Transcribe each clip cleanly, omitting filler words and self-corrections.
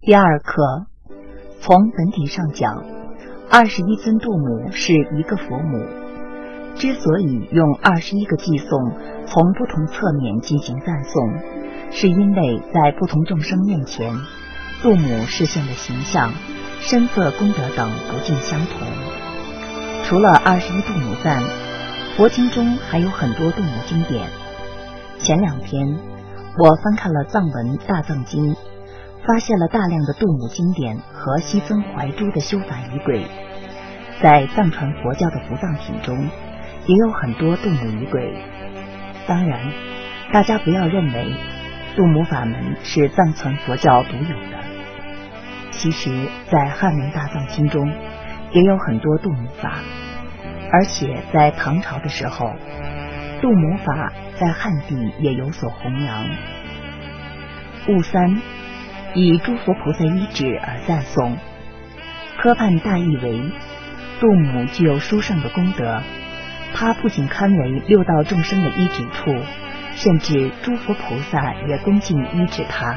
第二课，从本体上讲，21尊度母是一个佛母。之所以用21个偈颂从不同侧面进行赞颂，是因为在不同众生面前，度母示现的形象、身色、功德等不尽相同。除了21度母赞，佛经中还有很多度母经典。前2天我翻看了藏文大藏经，发现了大量的度母经典和西僧怀珠的修法仪轨。在藏传佛教的伏藏品中也有很多度母仪轨。当然，大家不要认为度母法门是藏传佛教独有的，其实在汉文大藏经中也有很多度母法，而且在唐朝的时候，度母法在汉地也有所弘扬。悟三以诸佛菩萨依止而赞颂，科判大意为度母具有殊胜的功德，它不仅堪为六道众生的依止处，甚至诸佛菩萨也恭敬依止它。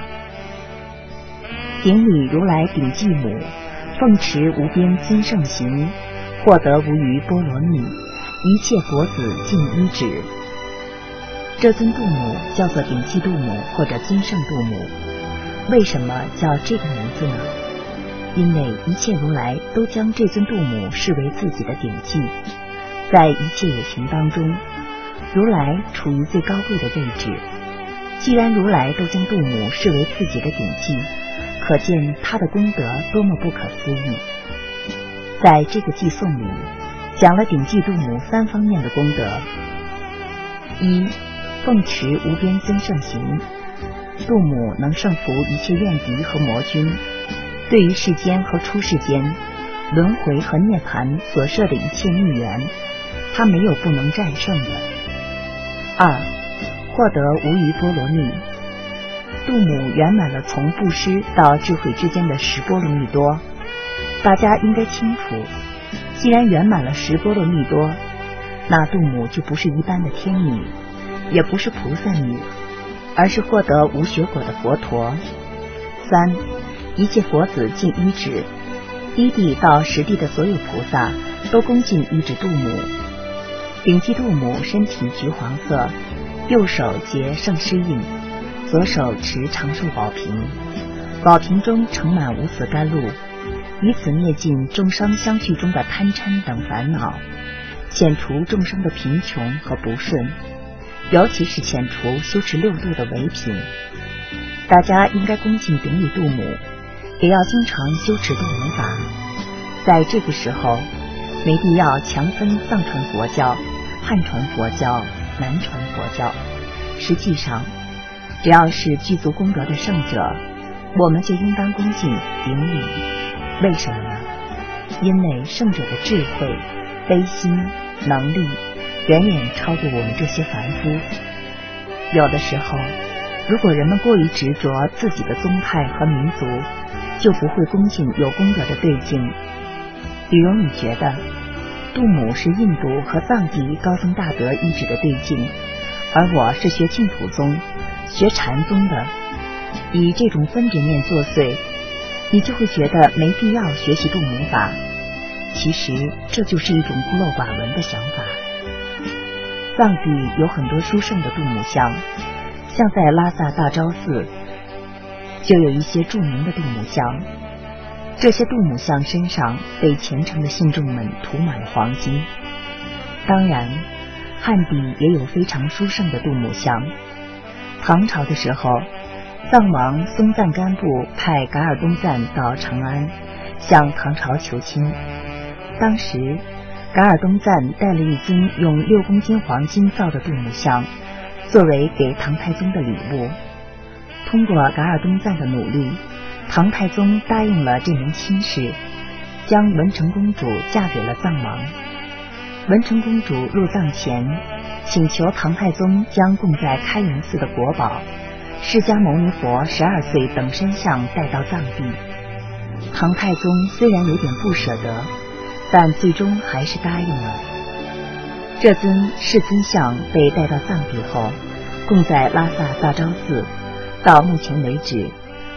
顶礼如来顶髻母，奉持无边尊胜行，获得无余波罗蜜，一切佛子尽依止。这尊度母叫做顶髻度母或者尊胜度母。为什么叫这个名字呢？因为一切如来都将这尊度母视为自己的顶髻，在一切有情当中，如来处于最高度的位置。既然如来都将度母视为自己的顶髻，可见他的功德多么不可思议。在这个偈颂里讲了顶髻度母3方面的功德。一、奉持无边尊胜行，度母能胜服一切怨敌和魔君，对于世间和出世间、轮回和涅槃所设的一切逆缘，他没有不能战胜的。2、获得无余波罗蜜，度母圆满了从布施到智慧之间的10波罗蜜多。大家应该清楚，既然圆满了10波罗蜜多，那度母就不是一般的天女，也不是菩萨女，而是获得无学果的佛陀。3、一切佛子尽依止，一地到10地的所有菩萨都恭敬依止度母。顶髻度母身体橘黄色，右手结圣狮印，左手持长寿宝瓶，宝瓶中盛满无死甘露，以此灭尽众生相续中的贪嗔等烦恼，遣除众生的贫穷和不顺，尤其是遣除修持6度的违品。大家应该恭敬顶礼度母，也要经常修持度母法。在这个时候，没必要强分藏传佛教、汉传佛教、南传佛教。实际上，只要是具足功德的圣者，我们就应当恭敬顶礼。为什么呢？因为圣者的智慧、悲心、能力远远超过我们这些凡夫。有的时候，如果人们过于执着自己的宗派和民族，就不会恭敬有功德的对境。比如你觉得度母是印度和藏地高僧大德依止的对境，而我是学净土宗、学禅宗的，以这种分别念作祟，你就会觉得没必要学习度母法。其实这就是一种孤陋寡闻的想法。藏地有很多殊胜的度母像，像在拉萨大昭寺就有一些著名的度母像，这些度母像身上被虔诚的信众们涂满了黄金。当然，汉地也有非常殊胜的度母像。唐朝的时候，藏王松赞干布派噶尔东赞到长安向唐朝求亲。当时噶尔东赞带了一尊用6公斤黄金造的度母像，作为给唐太宗的礼物。通过噶尔东赞的努力，唐太宗答应了这门亲事，将文成公主嫁给了藏王。文成公主入藏前，请求唐太宗将供在开元寺的国宝释迦牟尼佛12岁等身像带到藏地。唐太宗虽然有点不舍得，但最终还是答应了。这尊世尊像被带到藏地后，供在拉萨大昭寺，到目前为止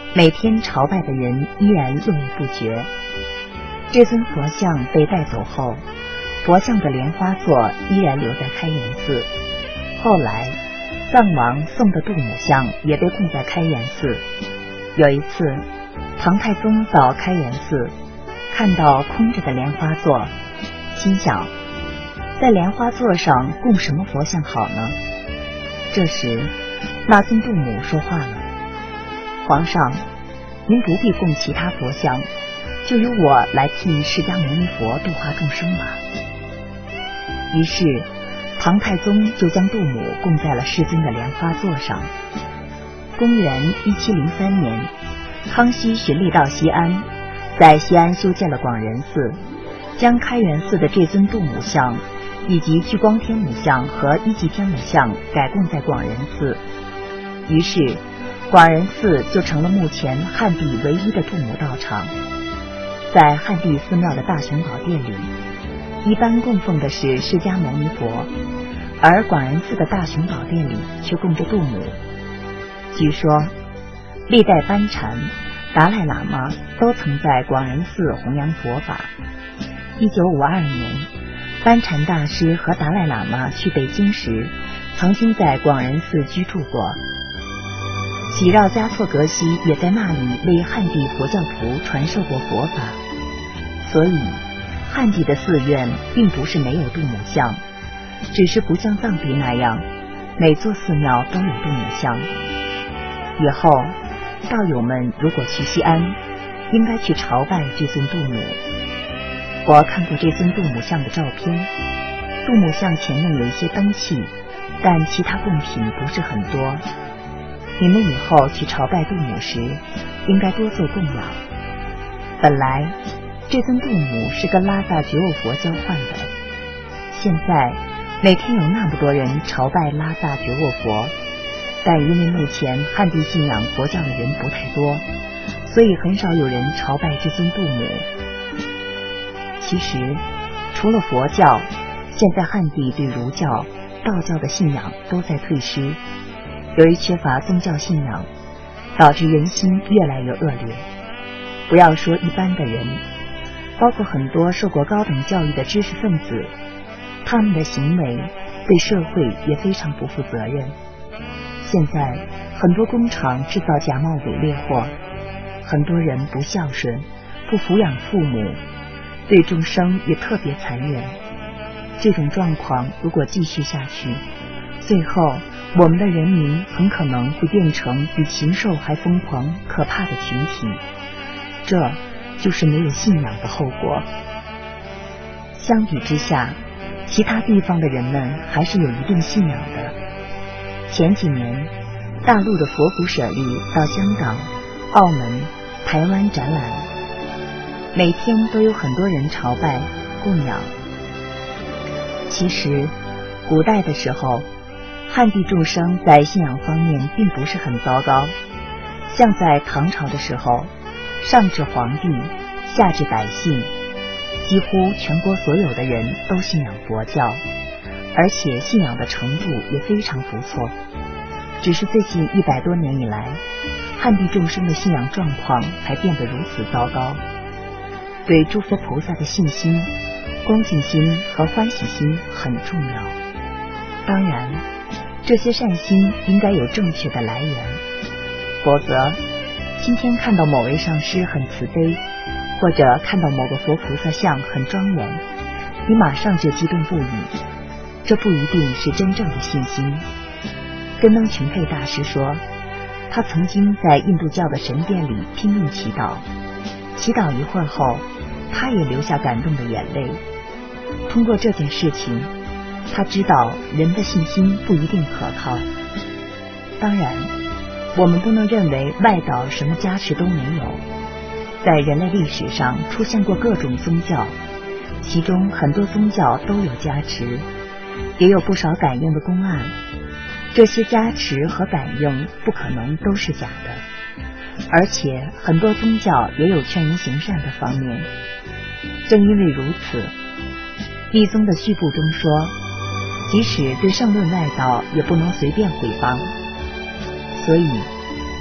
每天朝拜的人依然络绎不绝。这尊佛像被带走后，佛像的莲花座依然留在开元寺。后来藏王送的杜母像也被供在开元寺。有一次，唐太宗到开元寺，看到空着的莲花座，心想在莲花座上供什么佛像好呢？这时那尊杜母说话了：皇上，您不必供其他佛像，就由我来替释迦牟尼佛度化众生吧。于是唐太宗就将杜母供在了世尊的莲花座上。公元1703年，康熙巡历到西安，在西安修建了广仁寺，将开元寺的这尊杜母像以及聚光天母像和一级天母像改供在广仁寺。于是广仁寺就成了目前汉地唯一的杜母道场。在汉地寺庙的大雄宝殿里，一般供奉的是释迦牟尼佛，而广仁寺的大雄宝殿里却供着杜母。据说历代班禅、达赖喇嘛都曾在广仁寺弘扬佛法。1952年，班禅大师和达赖喇嘛去北京时，曾经在广仁寺居住过。喜绕嘉措格西也在那里为汉地佛教徒传授过佛法。所以汉地的寺院并不是没有杜母像，只是不像藏地那样每座寺庙都有杜母像。以后道友们如果去西安，应该去朝拜这尊杜母。我看过这尊杜母像的照片，杜母像前面有一些灯器，但其他贡品不是很多。你们以后去朝拜杜母时，应该多做供养。本来这尊杜母是跟拉萨觉悟佛交换的，现在每天有那么多人朝拜拉萨觉悟佛，但因为目前汉地信仰佛教的人不太多，所以很少有人朝拜这尊杜母。其实除了佛教，现在汉地对儒教、道教的信仰都在退失。由于缺乏宗教信仰，导致人心越来越恶劣。不要说一般的人，包括很多受过高等教育的知识分子，他们的行为对社会也非常不负责任。现在很多工厂制造假冒伪劣货，很多人不孝顺，不抚养父母，对众生也特别残忍。这种状况如果继续下去，最后我们的人民很可能会变成比禽兽还疯狂可怕的群体，这就是没有信仰的后果。相比之下，其他地方的人们还是有一定信仰的。前几年大陆的佛骨舍利到香港、澳门、台湾展览，每天都有很多人朝拜供养。其实古代的时候，汉地众生在信仰方面并不是很糟糕。像在唐朝的时候，上至皇帝，下至百姓，几乎全国所有的人都信仰佛教，而且信仰的程度也非常不错。只是最近100多年以来，汉地众生的信仰状况才变得如此糟糕。对诸佛菩萨的信心、恭敬心和欢喜心很重要。当然，这些善心应该有正确的来源，否则今天看到某位上师很慈悲，或者看到某个佛菩萨像很庄严，你马上就激动不已，这不一定是真正的信心。根登群佩大师说，他曾经在印度教的神殿里拼命祈祷，祈祷一会儿后，他也流下感动的眼泪。通过这件事情，他知道人的信心不一定可靠。当然，我们不能认为外道什么加持都没有。在人类历史上出现过各种宗教，其中很多宗教都有加持，也有不少感应的公案。这些加持和感应不可能都是假的，而且很多宗教也有劝人行善的方面。正因为如此，密宗的序部中说，即使对圣论外道也不能随便毁谤。所以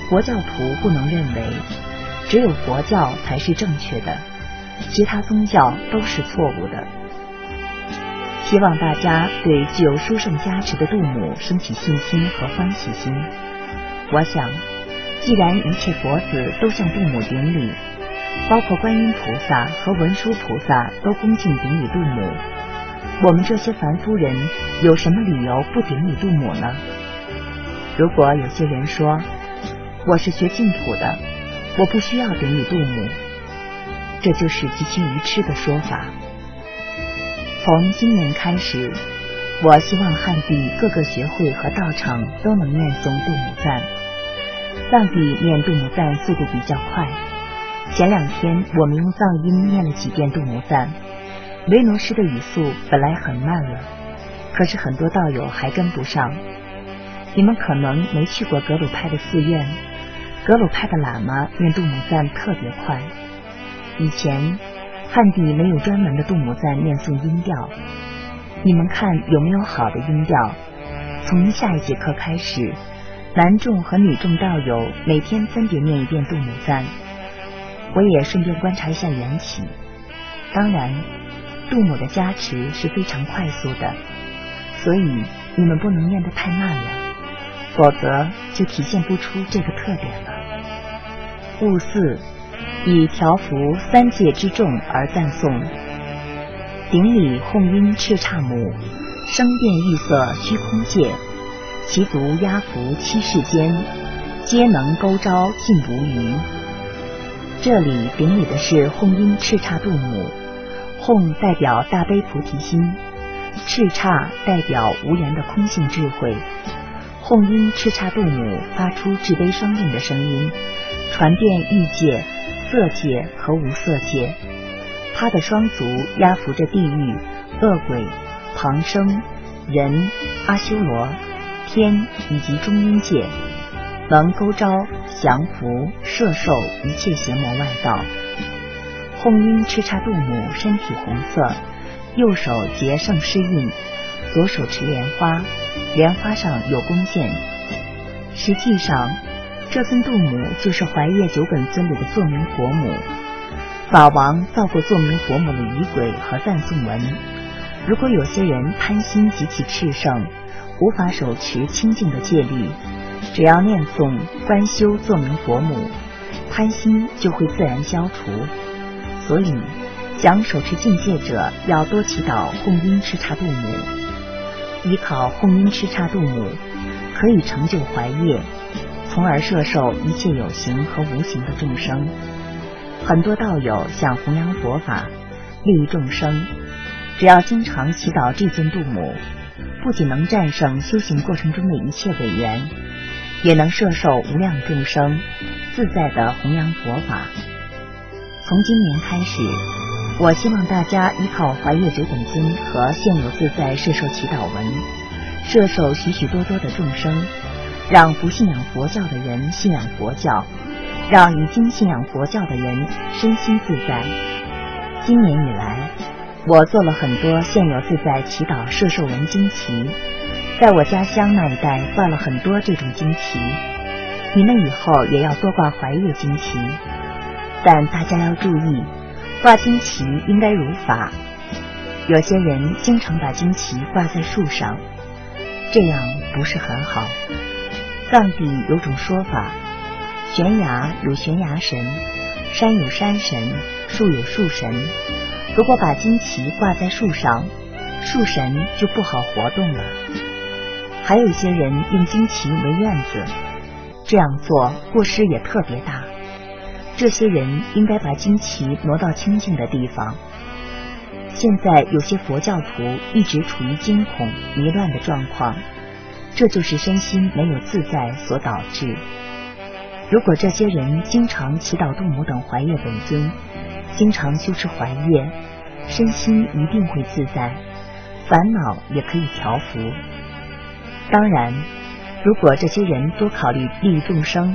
佛教徒不能认为只有佛教才是正确的，其他宗教都是错误的。希望大家对具有殊胜加持的度母升起信心和欢喜心。我想，既然一切佛子都向度母顶礼，包括观音菩萨和文殊菩萨都恭敬顶礼度母，我们这些凡夫人有什么理由不顶礼度母呢？如果有些人说我是学净土的，我不需要顶礼度母，这就是极其愚痴的说法。从今年开始，我希望汉地各个学会和道场都能念诵度母赞。藏地念度母赞速度比较快，前2天我们用藏音念了几遍度母赞。维罗师的语速本来很慢了，可是很多道友还跟不上。你们可能没去过格鲁派的寺院，格鲁派的喇嘛念度母赞特别快。以前汉地没有专门的度母赞念诵音调，你们看有没有好的音调？从下一节课开始，男众和女众道友每天分别念一遍度母赞。我也顺便观察一下缘起。当然，度母的加持是非常快速的，所以你们不能念得太慢了，否则就体现不出这个特点了。物4，以调伏3界之众而赞颂。顶礼哄音叱咤母，声电欲色虚空界，其足压伏七世间，皆能勾招尽无余。这里顶礼的是哄音叱咤度母，哄代表大悲菩提心，叱咤代表无缘的空性智慧。哄音叱咤度母发出至悲双运的声音，传遍欲界、色界和无色界。他的双足压伏着地狱、恶鬼、旁生、人、阿修罗、天以及中阴界，能勾招、降伏、摄受一切邪魔外道。哄音叱咤度母身体红色，右手结圣师印，左手持莲花，莲花上有弓箭。实际上，这尊度母就是怀业九本尊里的作明佛母。法王造过作明佛母的仪轨和赞颂文。如果有些人贪心极其炽盛，无法手持清净的戒律，只要念诵观修作明佛母，贪心就会自然消除。所以想手持净戒者要多祈祷哄音叱咤度母。依靠哄音叱咤度母可以成就怀业，从而摄受一切有形和无形的众生。很多道友想弘扬佛法，利益众生，只要经常祈祷这尊度母，不仅能战胜修行过程中的一切违缘，也能摄受无量众生，自在地弘扬佛法。从今年开始，我希望大家依靠怀业九本尊和现有自在摄受祈祷文，摄受许许多多的众生，让不信仰佛教的人信仰佛教，让已经信仰佛教的人身心自在。今年以来，我做了很多现有自在祈祷摄受文经旗，在我家乡那一带挂了很多这种经旗。你们以后也要多挂怀业经旗，但大家要注意，挂经旗应该如法。有些人经常把经旗挂在树上，这样不是很好。藏地有种说法，悬崖有悬崖神，山有山神，树有树神。如果把经旗挂在树上，树神就不好活动了。还有一些人用经旗为院子，这样做过失也特别大。这些人应该把经旗挪到清净的地方。现在有些佛教徒一直处于惊恐迷乱的状况，这就是身心没有自在所导致。如果这些人经常祈祷度母等怀业本尊，经常修持怀业，身心一定会自在，烦恼也可以调伏。当然，如果这些人多考虑利益众生，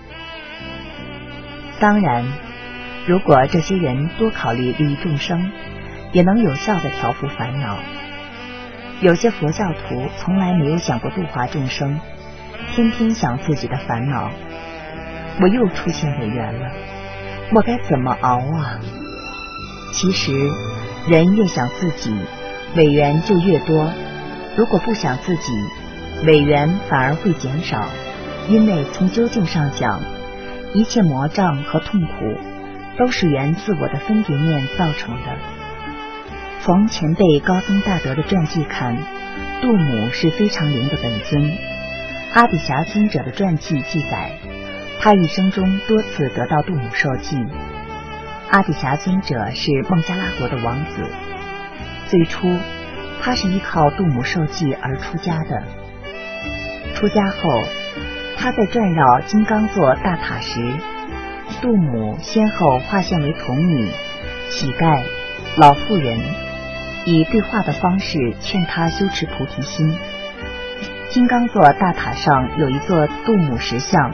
也能有效地调伏烦恼。有些佛教徒从来没有想过度化众生，天天想自己的烦恼， 我又出现委员了，我该怎么熬啊？其实人越想自己，委员就越多，如果不想自己，委员反而会减少。因为从究竟上讲，一切魔障和痛苦都是原自我的分别念造成的。从前辈高僧大德的传记看，杜母是非常灵的本尊。阿底峡尊者的传记记载，他一生中多次得到杜母受记。阿底峡尊者是孟加拉国的王子，最初他是依靠杜母受记而出家的。出家后，他在转绕金刚座大塔时，杜母先后化现为童女、乞丐、老妇人，以对话的方式劝他修持菩提心。金刚座大塔上有一座杜母石像，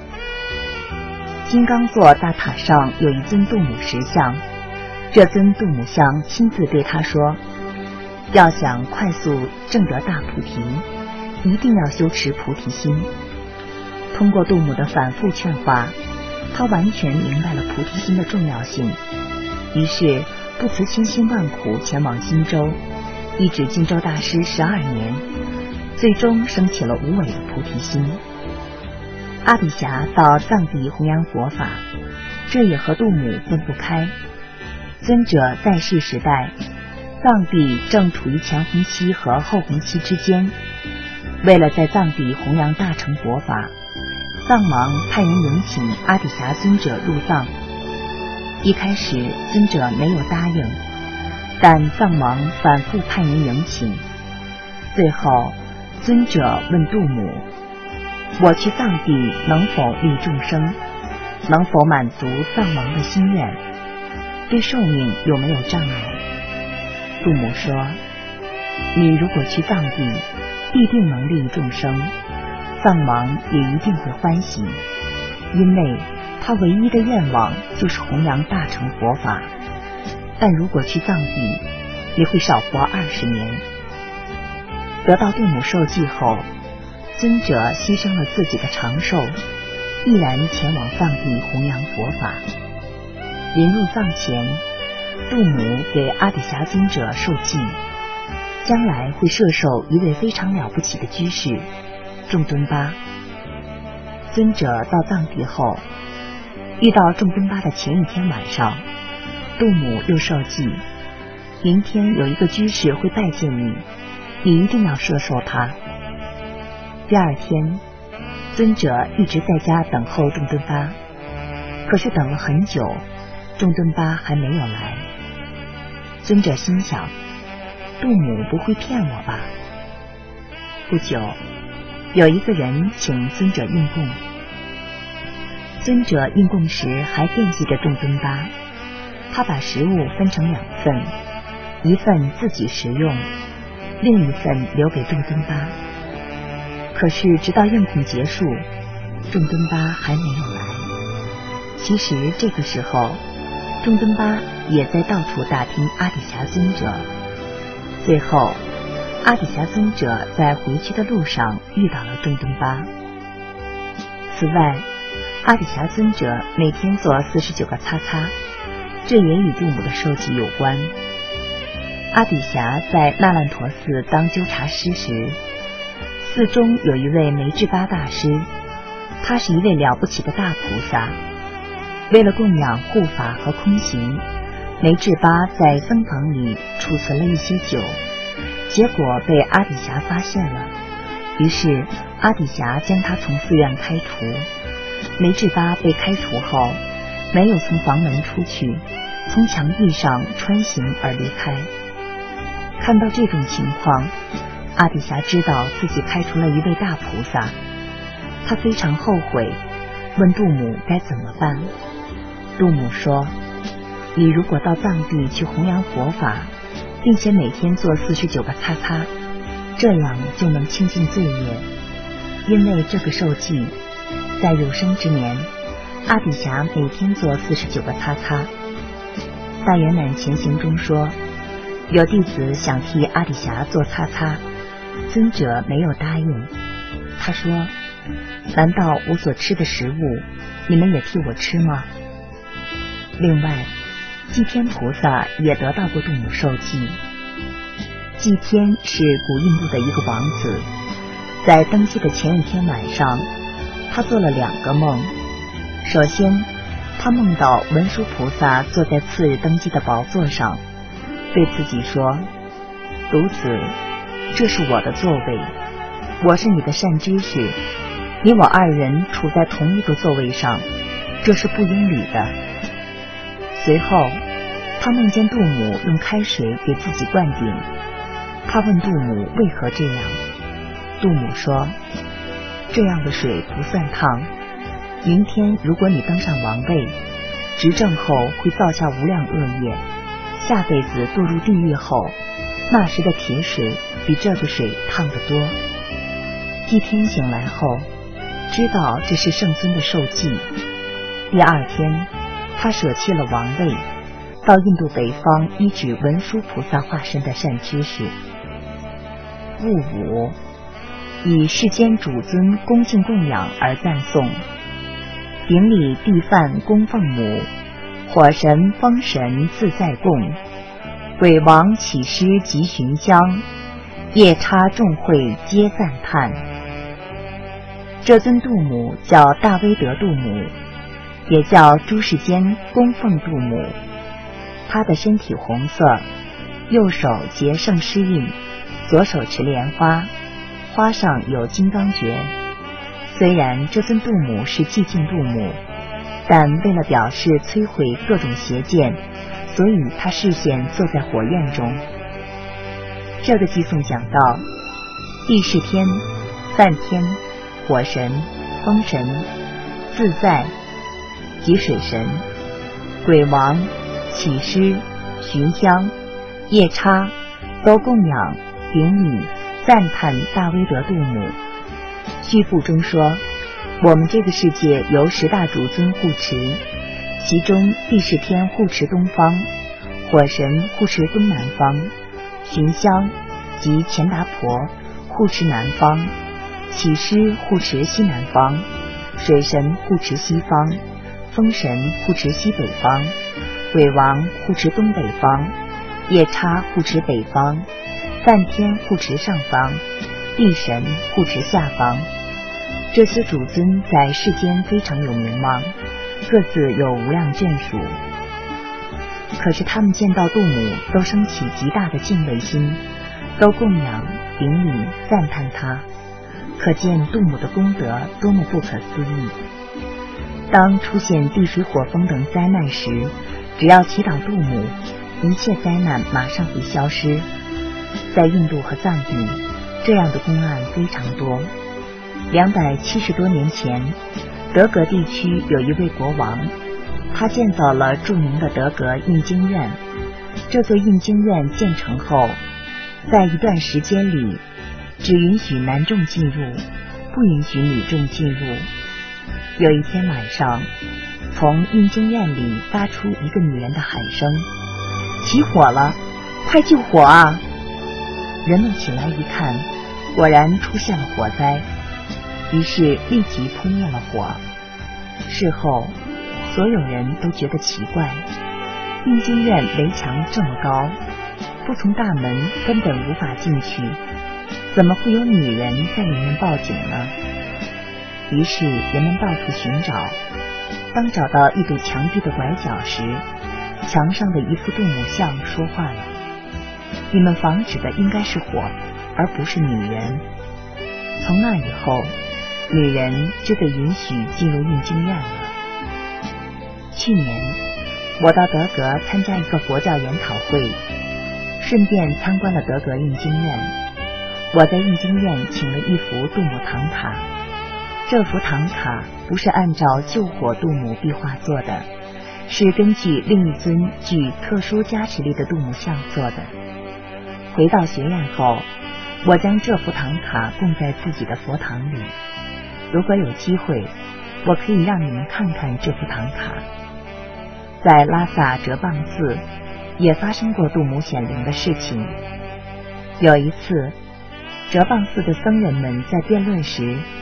这尊杜母像亲自对他说，要想快速证得大菩提，一定要修持菩提心。通过杜母的反复劝化，他完全明白了菩提心的重要性，于是不辞千辛万苦前往荆州，一指荆州大师12年，最终升起了无伪的菩提心。阿底峡到藏地弘扬佛法，这也和杜母分不开。尊者在世时代，藏地正处于前弘期和后弘期之间，为了在藏地弘扬大乘佛法，藏王派人迎请阿底峡尊者入藏。一开始尊者没有答应，但藏王反复派人迎请。最后尊者问杜母，我去藏地能否利众生，能否满足藏王的心愿，对寿命有没有障碍？杜母说，你如果去藏地，必定能利益众生，藏王也一定会欢喜，因为他唯一的愿望就是弘扬大乘佛法。但如果去藏地，你会少活20年。得到杜母受记后，尊者牺牲了自己的长寿，毅然前往藏地弘扬佛法。临入藏前，杜母给阿底峡尊者受记，将来会摄受一位非常了不起的居士仲敦巴。尊者到藏地后，遇到仲敦巴的前一天晚上，杜母又受记，明天有一个居士会拜见你，你一定要摄受他。第二天，尊者一直在家等候仲敦巴，可是等了很久，仲敦巴还没有来。尊者心想，杜母不会骗我吧？不久，有一个人请尊者应供。尊者应供时还惦记着仲敦巴，他把食物分成2份，一份自己食用，另一份留给仲敦巴。可是直到应供结束，仲敦巴还没有来。其实这个时候，仲敦巴也在到处打听阿底峡尊者。最后，阿底峡尊者在回去的路上遇到了仲敦巴。此外，阿底峡尊者每天做49个擦擦，这也与杜母的受记有关。阿底峡在那烂陀寺当纠察师时，寺中有一位梅智巴大师，他是一位了不起的大菩萨。为了供养护法和空行，梅智巴在僧房里储存了一些酒，结果被阿底峡发现了，于是阿底峡将他从寺院开除。梅智巴被开除后，没有从房门出去，从墙壁上穿行而离开。看到这种情况，阿底峡知道自己开除了一位大菩萨，他非常后悔，问杜母该怎么办。杜母说，你如果到藏地去弘扬佛法，并且每天做49个擦擦，这样就能清净罪业。因为这个受记，在有生之年，阿底峡每天做49个擦擦。大圆满前行中说，有弟子想替阿底峡做擦擦，尊者没有答应。他说， 难道我所吃的食物，你们也替我吃吗？另外，祭天菩萨也得到过度母受祭。祭天是古印度的一个王子，在登基的前一天晚上，他做了2个梦。首先，他梦到文殊菩萨坐在次日登基的宝座上，对自己说：独子，这是我的座位，我是你的善知识，你我2人处在同一个座位上，这是不应理的。随后，他梦见度母用开水给自己灌顶，他问度母为何这样，度母说：这样的水不算烫，明天如果你登上王位，执政后会造下无量恶业，下辈子堕入地狱后，那时的铁水比这个水烫得多。祭天醒来后，知道这是圣尊的受祭。第2天，他舍弃了王位，到印度北方依止文殊菩萨化身的善知识。戊午，以世间主尊恭敬供养而赞颂，顶礼地梵供奉母，火神风神自在供，鬼王起师及寻香，夜叉众会皆赞叹。这尊度母叫大威德度母，也叫诸世间供奉度母。他的身体红色，右手结圣师印，左手持莲花，花上有金刚诀。虽然这尊度母是寂静度母，但为了表示摧毁各种邪见，所以他视线坐在火焰中。这个寄颂讲到，地势天、梵天、火神、风神、自在及水神、鬼王、起师、寻香、夜叉都供养、顶礼、赞叹大威德度母。续部中说，我们这个世界由10大主尊护持，其中地势天护持东方，火神护持东南方，寻香及乾达婆护持南方，起师护持西南方，水神护持西方，风神护持西北方，鬼王护持东北方，夜叉护持北方，梵天护持上方，地神护持下方。这些主尊在世间非常有名望，各自有无量眷属。可是他们见到度母都升起极大的敬畏心，都供养、顶礼、赞叹他，可见度母的功德多么不可思议。当出现地水火风等灾难时，只要祈祷度母，一切灾难马上会消失。在印度和藏地，这样的公案非常多。270多年前，德格地区有一位国王，他建造了著名的德格印经院。这座印经院建成后，在一段时间里，只允许男众进入，不允许女众进入。有一天晚上，从印经院里发出一个女人的喊声：起火了，快救火啊！人们起来一看，果然出现了火灾，于是立即扑灭了火。事后，所有人都觉得奇怪，印经院围墙这么高，不从大门根本无法进去，怎么会有女人在里面报警呢？于是人们到处寻找，当找到一堵墙壁的拐角时，墙上的一幅度母像说话了：你们防止的应该是火，而不是女人。从那以后，女人就得允许进入印经院了。去年我到德格参加一个佛教研讨会，顺便参观了德格印经院。我在印经院请了一幅度母唐卡，这幅唐卡不是按照救火度母壁画做的，是根据另一尊具特殊加持力的度母像做的。回到学院后，我将这幅唐卡供在自己的佛堂里。如果有机会，我可以让你们看看这幅唐卡。在拉萨哲蚌寺也发生过度母显灵的事情。有一次，哲蚌寺的僧人们在辩论时，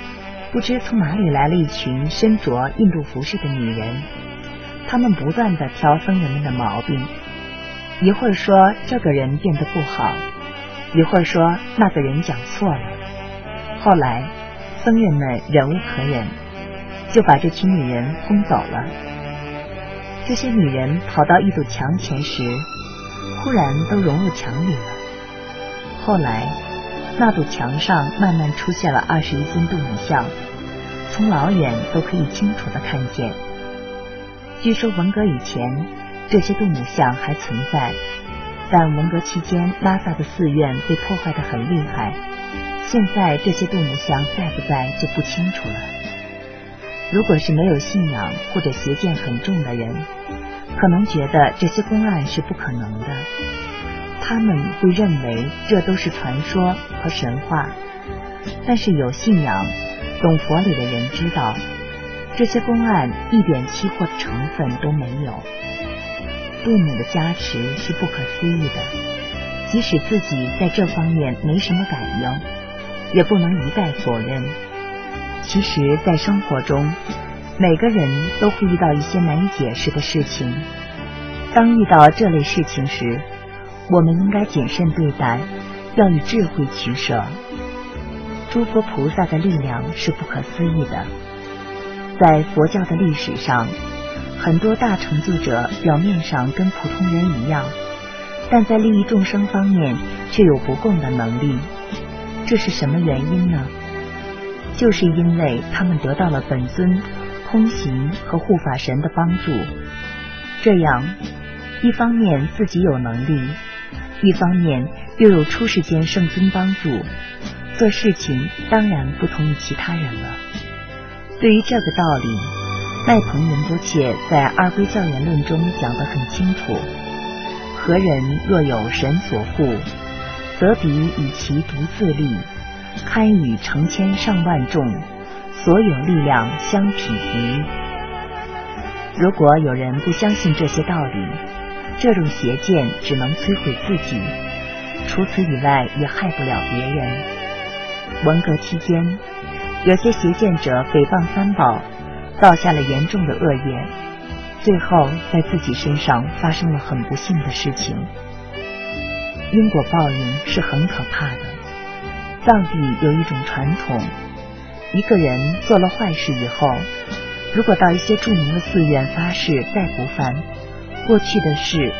不知从哪里来了一群身着印度服饰的女人，她们不断地挑僧人们的毛病，一会儿说这个人变得不好，一会儿说那个人讲错了。后来僧人们忍无可忍，就把这群女人轰走了。这些女人跑到一堵墙前时，忽然都融入墙里了。后来那堵墙上慢慢出现了21尊杜母像，从老远都可以清楚地看见。据说文革以前这些杜母像还存在，但文革期间拉萨的寺院被破坏得很厉害，现在这些杜母像在不在就不清楚了。如果是没有信仰或者邪见很重的人，可能觉得这些公案是不可能的，他们会认为这都是传说和神话。但是有信仰懂佛理的人知道，这些公案一点期货的成分都没有。杜母的加持是不可思议的，即使自己在这方面没什么感应，也不能一概否认。其实在生活中，每个人都会遇到一些难以解释的事情。当遇到这类事情时，我们应该谨慎对待，要以智慧取舍。诸佛菩萨的力量是不可思议的。在佛教的历史上，很多大成就者表面上跟普通人一样，但在利益众生方面却有不共的能力。这是什么原因呢？就是因为他们得到了本尊、空行和护法神的帮助，这样一方面自己有能力，一方面又有出世间圣尊帮助，做事情当然不同于其他人了。对于这个道理，赖朋仁波切在《二归教言论》中讲得很清楚：何人若有神所护，则彼与其独自立，堪与成千上万众，所有力量相匹敌。如果有人不相信这些道理，这种邪见只能摧毁自己，除此以外也害不了别人。文革期间，有些邪见者诽谤三宝，造下了严重的恶业，最后在自己身上发生了很不幸的事情。因果报应是很可怕的。藏地有一种传统，一个人做了坏事以后，如果到一些著名的寺院发誓再不犯，过去的事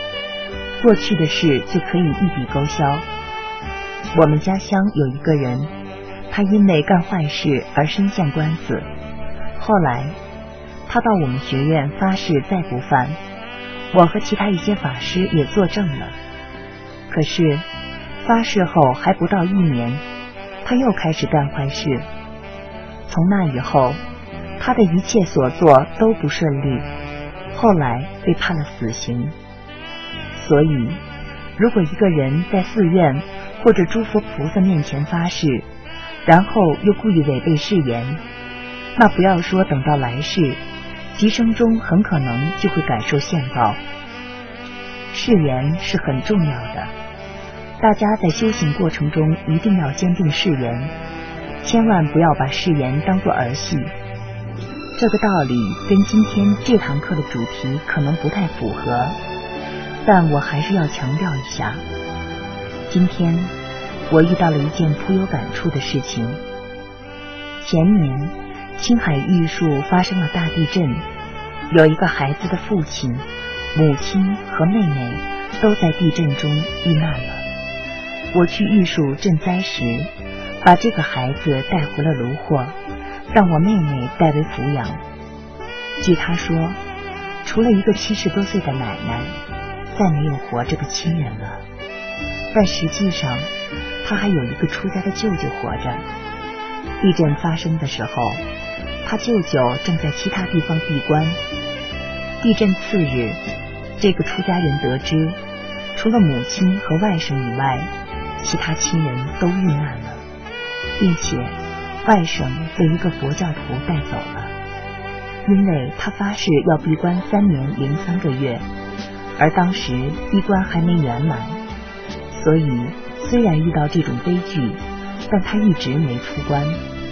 就可以一笔勾销。我们家乡有一个人，他因为干坏事而身陷官司，后来他到我们学院发誓再不犯，我和其他一些法师也作证了。可是发誓后还不到1年，他又开始干坏事。从那以后，他的一切所做都不顺利，后来被判了死刑。所以如果一个人在寺院或者诸佛菩萨面前发誓，然后又故意违背誓言，那不要说等到来世，即生中很可能就会感受现报。誓言是很重要的，大家在修行过程中一定要坚定誓言，千万不要把誓言当作儿戏。这个道理跟今天这堂课的主题可能不太符合，但我还是要强调一下。今天我遇到了一件颇有感触的事情。前年青海玉树发生了大地震，有一个孩子的父亲、母亲和妹妹都在地震中遇难了。我去玉树赈灾时，把这个孩子带回了卢霍，让我妹妹代为抚养。据她说，除了一个70多岁的奶奶，再没有活着的亲人了。但实际上她还有一个出家的舅舅活着。地震发生的时候，她舅舅正在其他地方闭关。地震次日，这个出家人得知，除了母亲和外甥以外，其他亲人都遇难了，并且外甥被一个佛教徒带走了，因为他发誓要闭关3年零3个月，而当时闭关还没圆满，所以虽然遇到这种悲剧，但他一直没出关。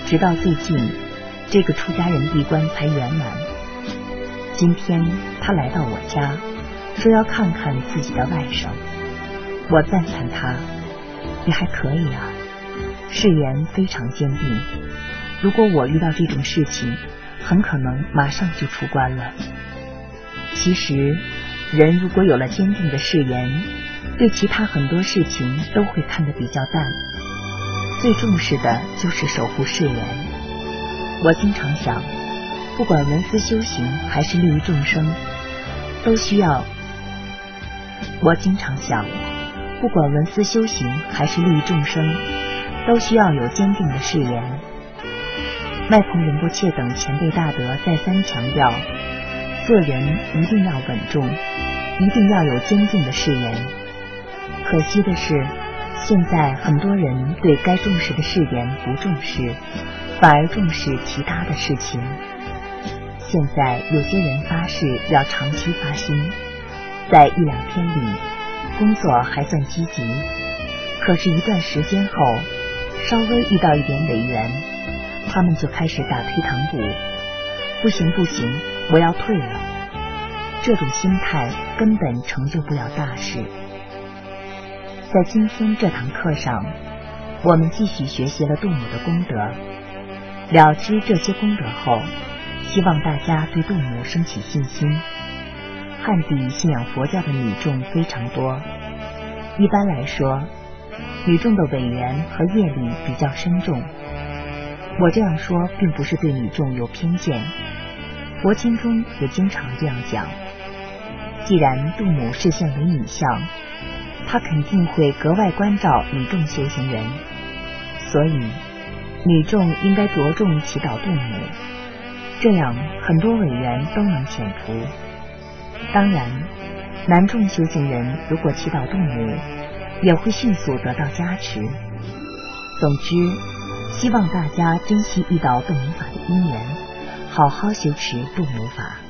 直到最近，这个出家人闭关才圆满。今天他来到我家，说要看看自己的外甥。我赞叹他，你还可以啊，誓言非常坚定。如果我遇到这种事情，很可能马上就出关了。其实，人如果有了坚定的誓言，对其他很多事情都会看得比较淡。最重视的就是守护誓言。我经常想，不管文思修行还是利益众生，都需要有坚定的誓言。麦彭仁波切等前辈大德再三强调，做人一定要稳重，一定要有坚定的誓言。可惜的是，现在很多人对该重视的誓言不重视，反而重视其他的事情。现在有些人发誓要长期发心，在1-2天里工作还算积极，可是一段时间后，稍微遇到一点违缘，他们就开始打退堂鼓，不行，我要退了。这种心态根本成就不了大事。在今天这堂课上，我们继续学习了度母的功德。了知这些功德后，希望大家对度母升起信心。汉地信仰佛教的女众非常多，一般来说，女众的违缘和业力比较深重。我这样说并不是对女众有偏见，佛经中也经常这样讲。既然度母是现为女相，她肯定会格外关照女众修行人，所以女众应该着重祈祷度母，这样很多违缘都能遣除。当然，男众修行人如果祈祷度母，也会迅速得到加持。总之，希望大家珍惜遇到度母法的因缘，好好修持度母法。